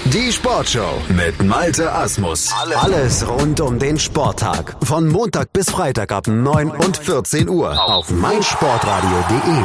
Die Sportshow mit Malte Asmus. Alles rund um den Sporttag. Von Montag bis Freitag ab 9 und 14 Uhr auf meinsportradio.de.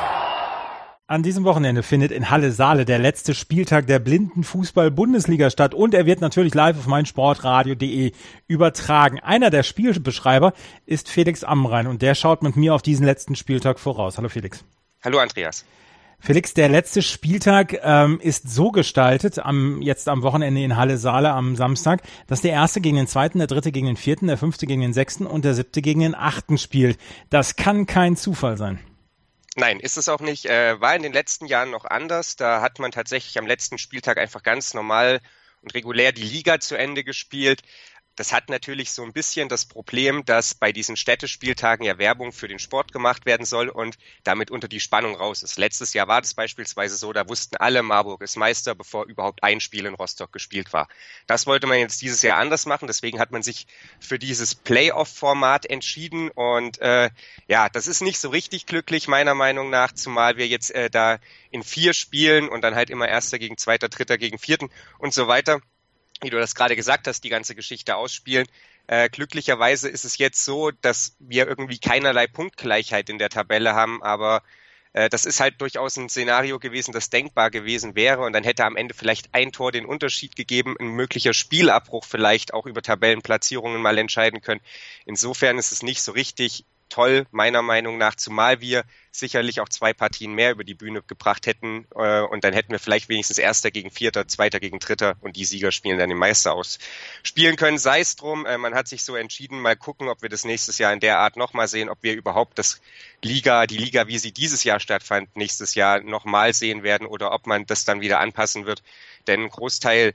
An diesem Wochenende findet in Halle-Saale der letzte Spieltag der Blindenfußball-Bundesliga statt und er wird natürlich live auf meinsportradio.de übertragen. Einer der Spielbeschreiber ist Felix Amrain und der schaut mit mir auf diesen letzten Spieltag voraus. Hallo Felix. Hallo Andreas. Felix, der letzte Spieltag ist so gestaltet, jetzt am Wochenende in Halle-Saale am Samstag, dass der erste gegen den zweiten, der dritte gegen den vierten, der fünfte gegen den sechsten und der siebte gegen den achten spielt. Das kann kein Zufall sein. Nein, ist es auch nicht. War in den letzten Jahren noch anders. Da hat man tatsächlich am letzten Spieltag einfach ganz normal und regulär die Liga zu Ende gespielt. Das hat natürlich so ein bisschen das Problem, dass bei diesen Städtespieltagen ja Werbung für den Sport gemacht werden soll und damit unter die Spannung raus ist. Letztes Jahr war das beispielsweise so, da wussten alle, Marburg ist Meister, bevor überhaupt ein Spiel in Rostock gespielt war. Das wollte man jetzt dieses Jahr anders machen, deswegen hat man sich für dieses Playoff-Format entschieden und das ist nicht so richtig glücklich, meiner Meinung nach, zumal wir jetzt da in 4 Spielen und dann halt immer Erster gegen Zweiter, Dritter gegen Vierten und so weiter, wie du das gerade gesagt hast, die ganze Geschichte ausspielen. Glücklicherweise ist es jetzt so, dass wir irgendwie keinerlei Punktgleichheit in der Tabelle haben, aber das ist halt durchaus ein Szenario gewesen, das denkbar gewesen wäre und dann hätte am Ende vielleicht ein Tor den Unterschied gegeben, ein möglicher Spielabbruch vielleicht auch über Tabellenplatzierungen mal entscheiden können. Insofern ist es nicht so richtig toll, meiner Meinung nach, zumal wir sicherlich auch 2 Partien mehr über die Bühne gebracht hätten und dann hätten wir vielleicht wenigstens Erster gegen Vierter, Zweiter gegen Dritter und die Sieger spielen dann den Meister aus spielen können. Sei es drum, man hat sich so entschieden, mal gucken, ob wir das nächstes Jahr in der Art nochmal sehen, ob wir überhaupt die Liga, wie sie dieses Jahr stattfand, nächstes Jahr nochmal sehen werden oder ob man das dann wieder anpassen wird, denn ein Großteil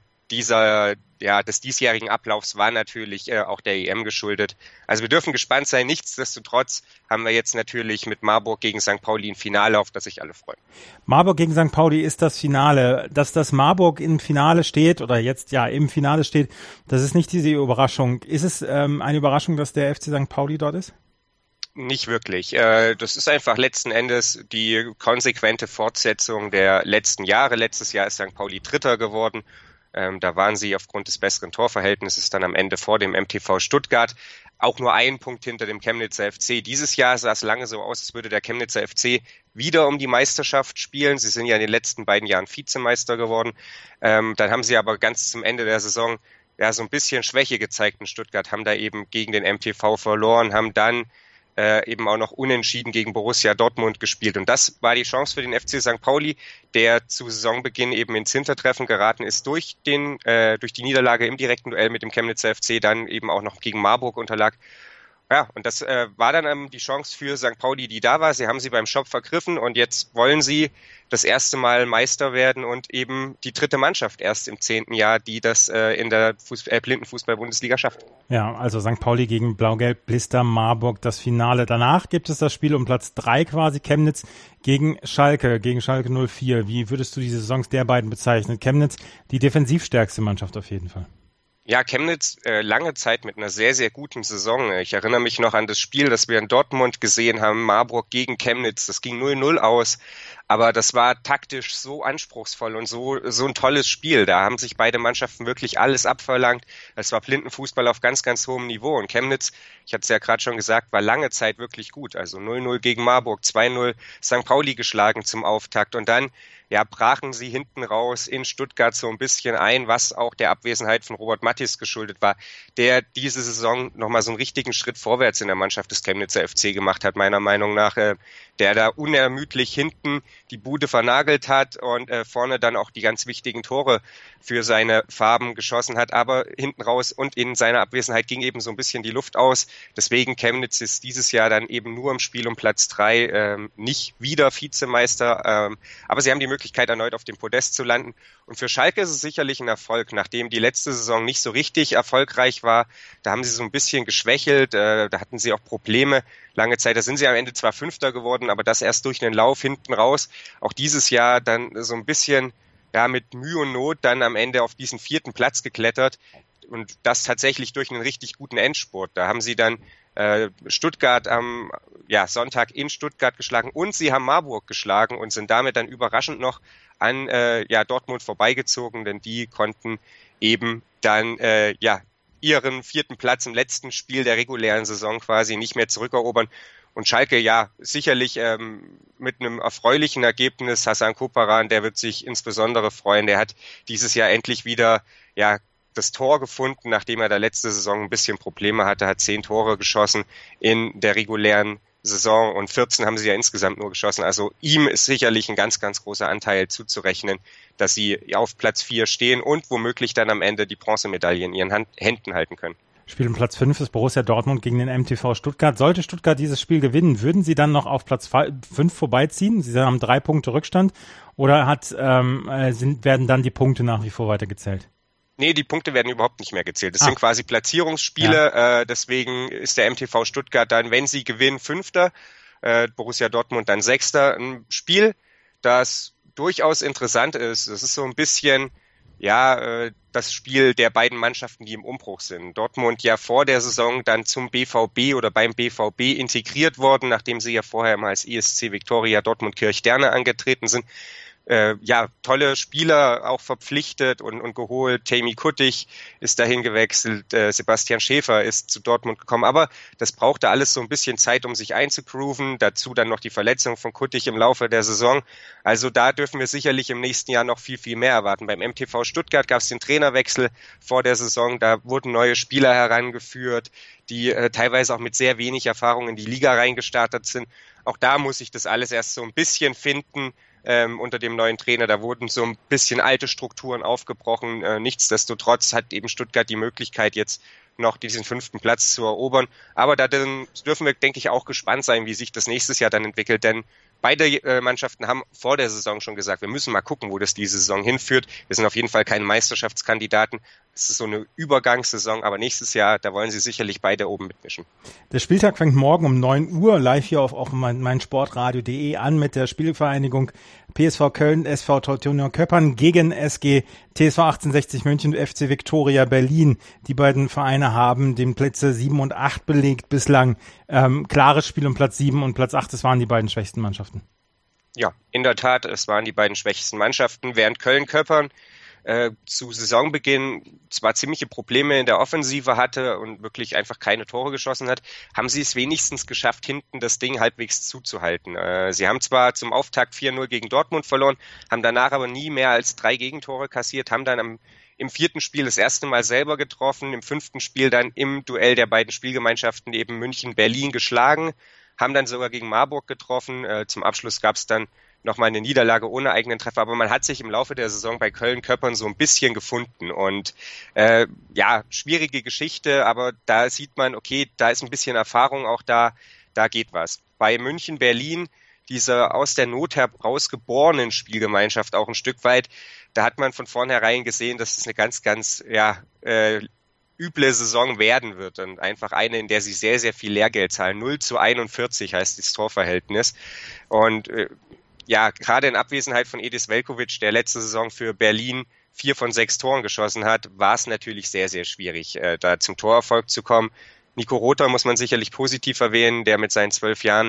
des diesjährigen Ablaufs war natürlich auch der EM geschuldet. Also wir dürfen gespannt sein. Nichtsdestotrotz haben wir jetzt natürlich mit Marburg gegen St. Pauli ein Finale, auf das sich alle freuen. Marburg gegen St. Pauli ist das Finale. Dass das Marburg im Finale steht oder jetzt ja im Finale steht, das ist nicht diese Überraschung. Ist es eine Überraschung, dass der FC St. Pauli dort ist? Nicht wirklich. Das ist einfach letzten Endes die konsequente Fortsetzung der letzten Jahre. Letztes Jahr ist St. Pauli Dritter geworden. Da waren sie aufgrund des besseren Torverhältnisses dann am Ende vor dem MTV Stuttgart. Auch nur 1 Punkt hinter dem Chemnitzer FC. Dieses Jahr sah es lange so aus, als würde der Chemnitzer FC wieder um die Meisterschaft spielen. Sie sind ja in den letzten beiden Jahren Vizemeister geworden. Dann haben sie aber ganz zum Ende der Saison so ein bisschen Schwäche gezeigt in Stuttgart, haben da eben gegen den MTV verloren, haben dann eben auch noch unentschieden gegen Borussia Dortmund gespielt. Und das war die Chance für den FC St. Pauli, der zu Saisonbeginn eben ins Hintertreffen geraten ist durch die Niederlage im direkten Duell mit dem Chemnitzer FC, dann eben auch noch gegen Marburg unterlag. Ja, und das war dann die Chance für St. Pauli, die da war. Sie haben sie beim Schopf vergriffen und jetzt wollen sie das erste Mal Meister werden und eben die 3. Mannschaft erst im 10. Jahr, die das in der Blindenfußball-Bundesliga schafft. Ja, also St. Pauli gegen Blau-Gelb, Blister, Marburg, das Finale. Danach gibt es das Spiel um Platz 3 quasi, Chemnitz gegen Schalke 04. Wie würdest du die Saisons der beiden bezeichnen? Chemnitz, die defensivstärkste Mannschaft auf jeden Fall. Ja, Chemnitz lange Zeit mit einer sehr, sehr guten Saison. Ich erinnere mich noch an das Spiel, das wir in Dortmund gesehen haben, Marburg gegen Chemnitz. Das ging 0-0 aus, aber das war taktisch so anspruchsvoll und so ein tolles Spiel. Da haben sich beide Mannschaften wirklich alles abverlangt. Es war Blindenfußball auf ganz, ganz hohem Niveau. Und Chemnitz, ich hatte es ja gerade schon gesagt, war lange Zeit wirklich gut. Also 0-0 gegen Marburg, 2-0 St. Pauli geschlagen zum Auftakt und dann brachen sie hinten raus in Stuttgart so ein bisschen ein, was auch der Abwesenheit von Robert Mattis geschuldet war, der diese Saison nochmal so einen richtigen Schritt vorwärts in der Mannschaft des Chemnitzer FC gemacht hat, meiner Meinung nach, der da unermüdlich hinten die Bude vernagelt hat und vorne dann auch die ganz wichtigen Tore für seine Farben geschossen hat, aber hinten raus und in seiner Abwesenheit ging eben so ein bisschen die Luft aus. Deswegen Chemnitz ist dieses Jahr dann eben nur im Spiel um Platz 3, nicht wieder Vizemeister, aber sie haben die Möglichkeit, erneut auf dem Podest zu landen. Und für Schalke ist es sicherlich ein Erfolg, nachdem die letzte Saison nicht so richtig erfolgreich war. Da haben sie so ein bisschen geschwächelt, da hatten sie auch Probleme lange Zeit. Da sind sie am Ende zwar Fünfter geworden, aber das erst durch einen Lauf hinten raus. Auch dieses Jahr dann so ein bisschen mit Mühe und Not dann am Ende auf diesen 4. Platz geklettert. Und das tatsächlich durch einen richtig guten Endspurt. Da haben sie dann Stuttgart am Sonntag in Stuttgart geschlagen und sie haben Marburg geschlagen und sind damit dann überraschend noch an Dortmund vorbeigezogen, denn die konnten eben dann ihren 4. Platz im letzten Spiel der regulären Saison quasi nicht mehr zurückerobern. Und Schalke, sicherlich mit einem erfreulichen Ergebnis. Hasan Koparan, der wird sich insbesondere freuen. Der hat dieses Jahr endlich wieder das Tor gefunden, nachdem er da letzte Saison ein bisschen Probleme hatte, hat 10 Tore geschossen in der regulären Saison und 14 haben sie ja insgesamt nur geschossen. Also ihm ist sicherlich ein ganz, ganz großer Anteil zuzurechnen, dass sie auf Platz 4 stehen und womöglich dann am Ende die Bronzemedaille in ihren Händen halten können. Spiel um Platz 5 ist Borussia Dortmund gegen den MTV Stuttgart. Sollte Stuttgart dieses Spiel gewinnen, würden sie dann noch auf Platz 5 vorbeiziehen? Sie haben 3 Punkte Rückstand oder werden dann die Punkte nach wie vor weitergezählt? Nee, die Punkte werden überhaupt nicht mehr gezählt. Das sind quasi Platzierungsspiele. Deswegen ist der MTV Stuttgart dann, wenn sie gewinnen, 5. Borussia Dortmund dann 6. Ein Spiel, das durchaus interessant ist. Das ist so ein bisschen das Spiel der beiden Mannschaften, die im Umbruch sind. Dortmund ja vor der Saison dann zum BVB oder beim BVB integriert worden, nachdem sie ja vorher mal als ESC Viktoria Dortmund Kirchderne angetreten sind. Tolle Spieler auch verpflichtet und geholt. Tammy Kuttig ist dahin gewechselt, Sebastian Schäfer ist zu Dortmund gekommen, aber das brauchte alles so ein bisschen Zeit, um sich einzugrooven. Dazu dann noch die Verletzung von Kuttig im Laufe der Saison. Also da dürfen wir sicherlich im nächsten Jahr noch viel, viel mehr erwarten. Beim MTV Stuttgart gab es den Trainerwechsel vor der Saison, da wurden neue Spieler herangeführt, die teilweise auch mit sehr wenig Erfahrung in die Liga reingestartet sind. Auch da muss ich das alles erst so ein bisschen finden, unter dem neuen Trainer. Da wurden so ein bisschen alte Strukturen aufgebrochen. Nichtsdestotrotz hat eben Stuttgart die Möglichkeit, jetzt noch diesen 5. Platz zu erobern. Aber da dürfen wir, denke ich, auch gespannt sein, wie sich das nächstes Jahr dann entwickelt. Denn beide Mannschaften haben vor der Saison schon gesagt, wir müssen mal gucken, wo das diese Saison hinführt. Wir sind auf jeden Fall keine Meisterschaftskandidaten. Es ist so eine Übergangssaison, aber nächstes Jahr, da wollen sie sicherlich beide oben mitmischen. Der Spieltag fängt morgen um 9 Uhr live hier auf meinsportradio.de an mit der Spielvereinigung PSV Köln, SV Teutonia Köppern gegen SG TSV 1860 München, FC Viktoria Berlin. Die beiden Vereine haben den Plätze 7 und 8 belegt bislang. Klares Spiel um Platz 7 und Platz 8, das waren die beiden schwächsten Mannschaften. Ja, in der Tat, es waren die beiden schwächsten Mannschaften, während Köln-Köppern zu Saisonbeginn zwar ziemliche Probleme in der Offensive hatte und wirklich einfach keine Tore geschossen hat, haben sie es wenigstens geschafft, hinten das Ding halbwegs zuzuhalten. Sie haben zwar zum Auftakt 4-0 gegen Dortmund verloren, haben danach aber nie mehr als 3 Gegentore kassiert, haben dann im 4. Spiel das erste Mal selber getroffen, im 5. Spiel dann im Duell der beiden Spielgemeinschaften eben München-Berlin geschlagen, haben dann sogar gegen Marburg getroffen. Zum Abschluss gab es dann nochmal eine Niederlage ohne eigenen Treffer, aber man hat sich im Laufe der Saison bei Köln-Köppern so ein bisschen gefunden und schwierige Geschichte, aber da sieht man, okay, da ist ein bisschen Erfahrung auch da geht was. Bei München-Berlin, diese aus der Not herausgeborenen Spielgemeinschaft auch ein Stück weit, da hat man von vornherein gesehen, dass es eine ganz, ganz üble Saison werden wird und einfach eine, in der sie sehr, sehr viel Lehrgeld zahlen. 0:41 heißt das Torverhältnis und gerade in Abwesenheit von Edis Veljković, der letzte Saison für Berlin 4 von 6 Toren geschossen hat, war es natürlich sehr, sehr schwierig, da zum Torerfolg zu kommen. Nico Rother muss man sicherlich positiv erwähnen, der mit seinen 12 Jahren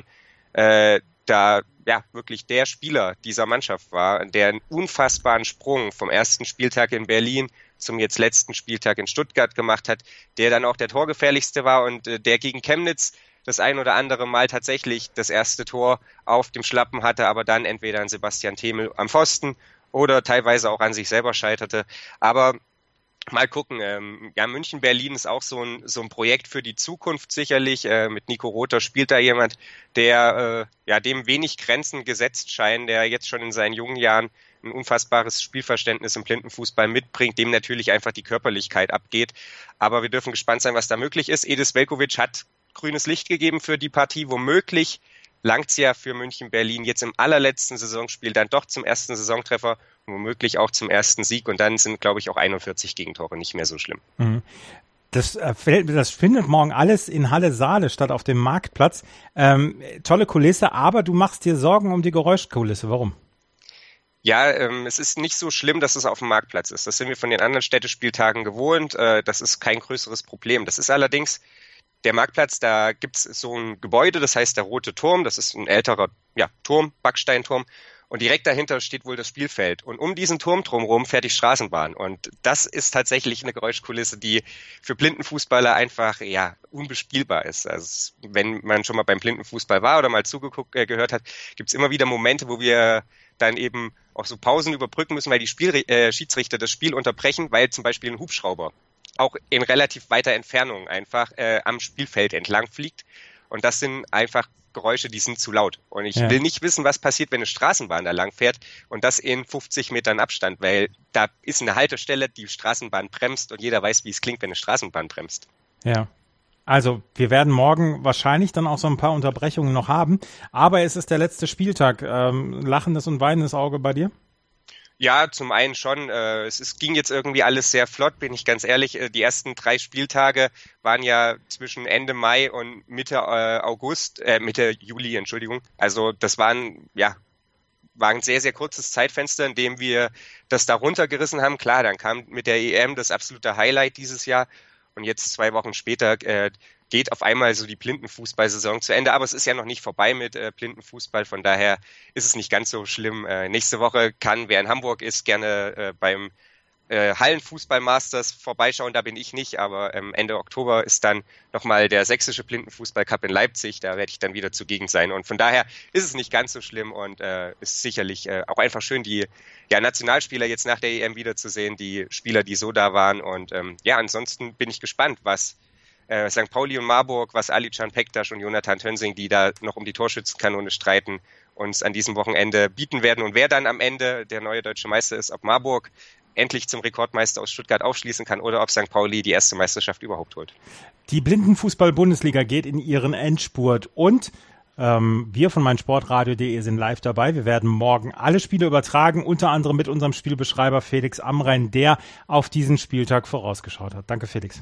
wirklich der Spieler dieser Mannschaft war, der einen unfassbaren Sprung vom ersten Spieltag in Berlin zum jetzt letzten Spieltag in Stuttgart gemacht hat, der dann auch der torgefährlichste war und der gegen Chemnitz das ein oder andere Mal tatsächlich das erste Tor auf dem Schlappen hatte, aber dann entweder an Sebastian Themel am Pfosten oder teilweise auch an sich selber scheiterte. Aber mal gucken, München-Berlin ist auch so ein Projekt für die Zukunft sicherlich. Mit Nico Rother spielt da jemand, der dem wenig Grenzen gesetzt scheinen, der jetzt schon in seinen jungen Jahren ein unfassbares Spielverständnis im Blindenfußball mitbringt, dem natürlich einfach die Körperlichkeit abgeht. Aber wir dürfen gespannt sein, was da möglich ist. Edis Veljković hat grünes Licht gegeben für die Partie. Womöglich langt's ja für München-Berlin jetzt im allerletzten Saisonspiel dann doch zum ersten Saisontreffer und womöglich auch zum ersten Sieg. Und dann sind, glaube ich, auch 41 Gegentore nicht mehr so schlimm. Mhm. Das findet morgen alles in Halle Saale statt auf dem Marktplatz. Tolle Kulisse, aber du machst dir Sorgen um die Geräuschkulisse. Warum? Ja, es ist nicht so schlimm, dass es auf dem Marktplatz ist. Das sind wir von den anderen Städtespieltagen gewohnt. Das ist kein größeres Problem. Das ist allerdings der Marktplatz, da gibt's so ein Gebäude, das heißt der Rote Turm, das ist ein älterer Turm, Backsteinturm. Und direkt dahinter steht wohl das Spielfeld. Und um diesen Turm drumherum fährt die Straßenbahn. Und das ist tatsächlich eine Geräuschkulisse, die für Blindenfußballer einfach unbespielbar ist. Also wenn man schon mal beim Blindenfußball war oder mal gehört hat, gibt's immer wieder Momente, wo wir dann eben auch so Pausen überbrücken müssen, weil die Schiedsrichter das Spiel unterbrechen, weil zum Beispiel ein Hubschrauber auch in relativ weiter Entfernung einfach am Spielfeld entlang fliegt. Und das sind einfach Geräusche, die sind zu laut. Und ich will nicht wissen, was passiert, wenn eine Straßenbahn da lang fährt und das in 50 Metern Abstand, weil da ist eine Haltestelle, die Straßenbahn bremst und jeder weiß, wie es klingt, wenn eine Straßenbahn bremst. Ja. Also, wir werden morgen wahrscheinlich dann auch so ein paar Unterbrechungen noch haben, aber es ist der letzte Spieltag. Lachendes und weinendes Auge bei dir? Ja, zum einen schon. Es ging jetzt irgendwie alles sehr flott, bin ich ganz ehrlich. Die ersten 3 Spieltage waren ja zwischen Ende Mai und Mitte Juli, Entschuldigung. Also das war ein sehr, sehr kurzes Zeitfenster, in dem wir das da runtergerissen haben. Klar, dann kam mit der EM das absolute Highlight dieses Jahr und jetzt 2 Wochen später geht auf einmal so die Blindenfußballsaison zu Ende, aber es ist ja noch nicht vorbei mit Blindenfußball, von daher ist es nicht ganz so schlimm. Nächste Woche kann, wer in Hamburg ist, gerne beim Hallenfußball-Masters vorbeischauen, da bin ich nicht, aber Ende Oktober ist dann nochmal der sächsische Blindenfußball-Cup in Leipzig, da werde ich dann wieder zugegen sein und von daher ist es nicht ganz so schlimm und ist sicherlich auch einfach schön, die Nationalspieler jetzt nach der EM wiederzusehen, die Spieler, die so da waren und ansonsten bin ich gespannt, was St. Pauli und Marburg, was Alican Pektas und Jonathan Tönsing, die da noch um die Torschützenkanone streiten, uns an diesem Wochenende bieten werden. Und wer dann am Ende der neue deutsche Meister ist, ob Marburg endlich zum Rekordmeister aus Stuttgart aufschließen kann oder ob St. Pauli die erste Meisterschaft überhaupt holt. Die Blindenfußball-Bundesliga geht in ihren Endspurt und wir von meinsportradio.de sind live dabei. Wir werden morgen alle Spiele übertragen, unter anderem mit unserem Spielbeschreiber Felix Amrain, der auf diesen Spieltag vorausgeschaut hat. Danke, Felix.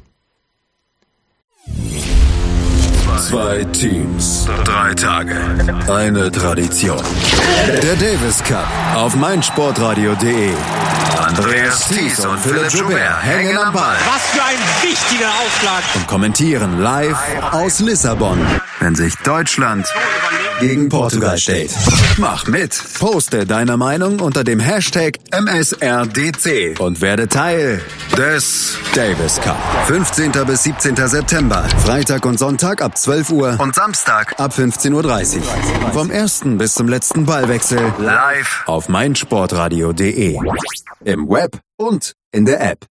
2 Teams, 3 Tage, eine Tradition. Der Davis Cup auf meinsportradio.de. Andreas Thies und Philipp Joubert hängen am Ball. Was für ein wichtiger Aufschlag. Und kommentieren live aus Lissabon, wenn sich Deutschland gegen Portugal steht. Mach mit. Poste deine Meinung unter dem Hashtag MSRDC und werde Teil des Davis Cup. 15. bis 17. September. Freitag und Sonntag ab 12 Uhr und Samstag ab 15.30 Uhr. Vom ersten bis zum letzten Ballwechsel live auf meinsportradio.de. Im Web und in der App.